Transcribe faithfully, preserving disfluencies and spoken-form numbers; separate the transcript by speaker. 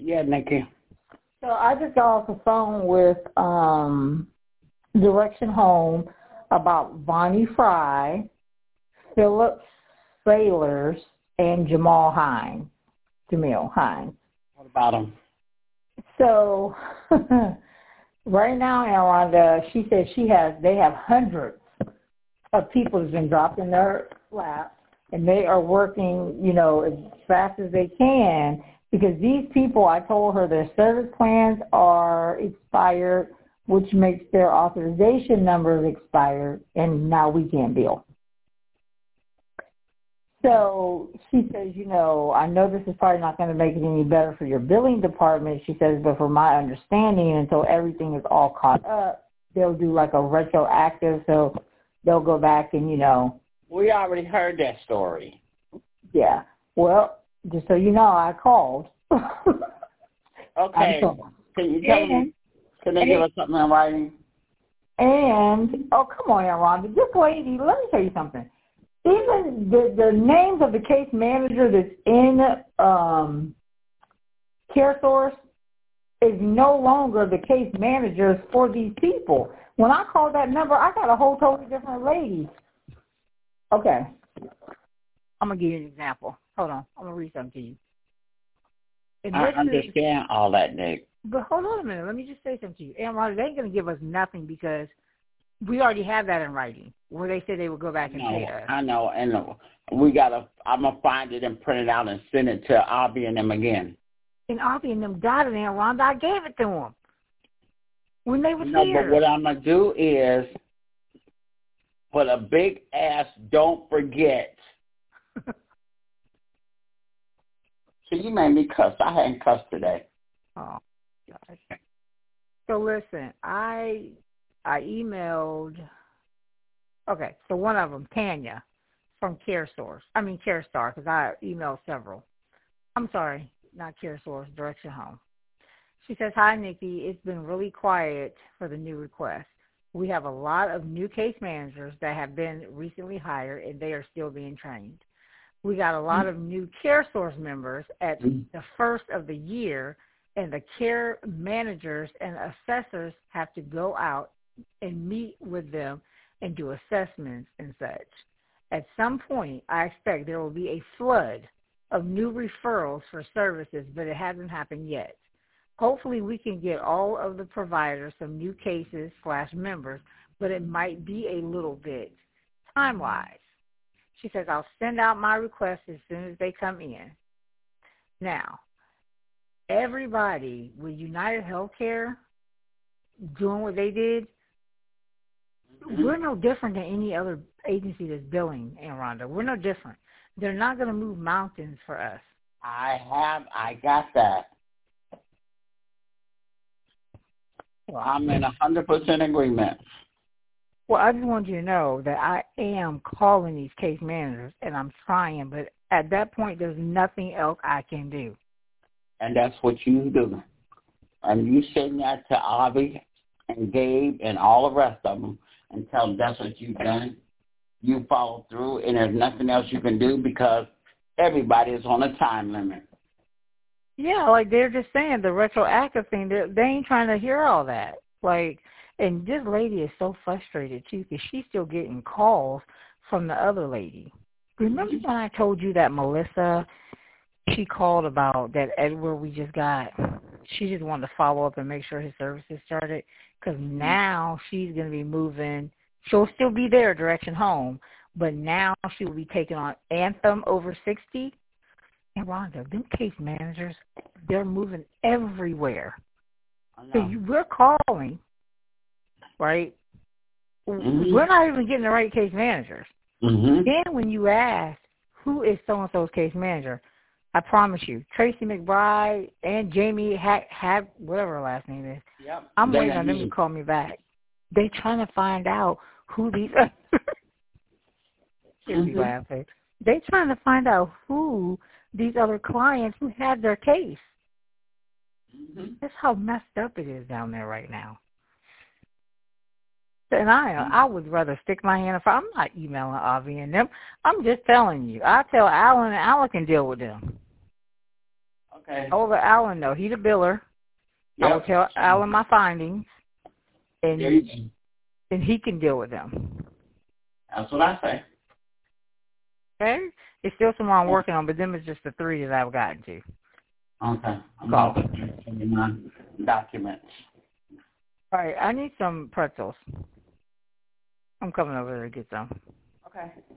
Speaker 1: Yeah, Nikki.
Speaker 2: So I just got off the phone with um, Direction Home about Bonnie Fry, Philip Sailors, and Jamal Hines. Jamil Hines.
Speaker 1: What about them?
Speaker 2: So right now, Rhonda, she says she has. They have hundreds of people that's been dropped in their lap, and they are working, you know, as fast as they can because these people, I told her, their service plans are expired, which makes their authorization numbers expired, and now we can't bill. So she says, you know, I know this is probably not going to make it any better for your billing department, she says, but from my understanding, until everything is all caught up, they'll do like a retroactive, so they'll go back and, you know.
Speaker 1: We already heard that story.
Speaker 2: Yeah. Well, just so you know, I called.
Speaker 1: Okay. Can you tell and, me, can they and, give us something in writing?
Speaker 2: And, oh, come on, Rhonda, this lady, let me tell you something. Even the, the names of the case manager that's in um, CareSource is no longer the case managers for these people. When I called that number, I got a whole totally different lady. Okay. I'm going to give you an example. Hold on. I'm going to read something to you. And
Speaker 1: I understand is, all that, Nick.
Speaker 2: But hold on a minute. Let me just say something to you. And Ron, they ain't going to give us nothing because we already have that in writing where they said they would go back and
Speaker 1: no,
Speaker 2: pay us.
Speaker 1: I know. And we got to, I'm going to find it and print it out and send it to Albie and them again.
Speaker 2: And Albie and them got it, and Rhonda, I gave it to them when they were
Speaker 1: no,
Speaker 2: here.
Speaker 1: No, but what I'm going to do is put a big ass don't forget. So you made me cuss. I hadn't cussed today.
Speaker 2: Oh, gosh. So listen, I I emailed, okay, so one of them, Tanya, from CareSource. I mean CareStar, because I emailed several. I'm sorry, not CareSource, Direction Home. She says, hi, Nikki. It's been really quiet for the new request. We have a lot of new case managers that have been recently hired, and they are still being trained. We got a lot of new CareSource members at the first of the year, and the care managers and assessors have to go out and meet with them and do assessments and such. At some point, I expect there will be a flood of new referrals for services, but it hasn't happened yet. Hopefully we can get all of the providers some new cases slash members, but it might be a little bit time-wise. She says, I'll send out my requests as soon as they come in. Now, everybody with United Healthcare doing what they did, mm-hmm. we're no different than any other agency that's billing, Aunt Rhonda. We're no different. They're not going to move mountains for us.
Speaker 1: I have, I got that. Well, I'm in one hundred percent agreement.
Speaker 2: Well, I just want you to know that I am calling these case managers, and I'm trying, but at that point, there's nothing else I can do.
Speaker 1: And that's what you do. And you send that to Avi and Gabe and all the rest of them and tell them that's what you've done. You follow through, and there's nothing else you can do because everybody is on a time limit.
Speaker 2: Yeah, like they're just saying the retroactive thing, they ain't trying to hear all that. Like, and this lady is so frustrated, too, because she's still getting calls from the other lady. Remember when I told you that Melissa, she called about that Edward we just got? She just wanted to follow up and make sure his services started because now she's going to be moving. She'll still be there, Direction Home, but now she will be taking on Anthem over sixty. And Rhonda, them case managers, they're moving everywhere. So you, we're calling, right? Mm-hmm. We're not even getting the right case managers.
Speaker 1: Mm-hmm.
Speaker 2: Then when you ask, who is so-and-so's case manager, I promise you, Tracy McBride and Jamie Hack, Hack whatever her last name is,
Speaker 1: yep.
Speaker 2: I'm
Speaker 1: they
Speaker 2: waiting on them to call me back. They're trying to find out who these mm-hmm. laughing. They're trying to find out who these other clients who have their case. Mm-hmm. That's how messed up it is down there right now. And I mm-hmm. I would rather stick my hand in front. I'm not emailing Avi and them. I'm just telling you. I tell Alan and Alan can deal with them.
Speaker 1: Okay.
Speaker 2: I will let Alan know. He's a biller.
Speaker 1: Yep.
Speaker 2: I will tell Alan my findings, and
Speaker 1: There you go.
Speaker 2: and he can deal with them.
Speaker 1: That's what I say.
Speaker 2: Okay? There's still some more I'm working on, but them is just the three that I've gotten to.
Speaker 1: Okay. I'm
Speaker 2: Call.
Speaker 1: going to send you my documents.
Speaker 2: All right, I need some pretzels. I'm coming over there to get some.
Speaker 1: Okay.